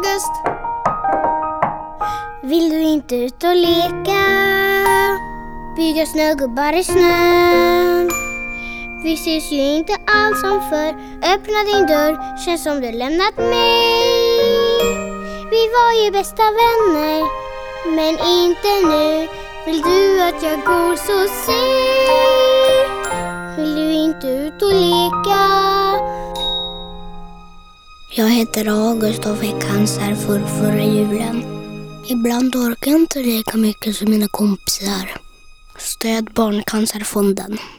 August! Vill du inte ut och leka? Bygga snögubbar i snön. Vi ses ju inte alls som förr. Öppna din dörr, känns som du lämnat mig. Vi var ju bästa vänner, men inte nu. Vill du att jag går så säg? Vill du inte ut och leka? Jag heter August och fick cancer förra julen. Ibland orkar jag inte lika mycket som mina kompisar. Stöd Barncancerfonden.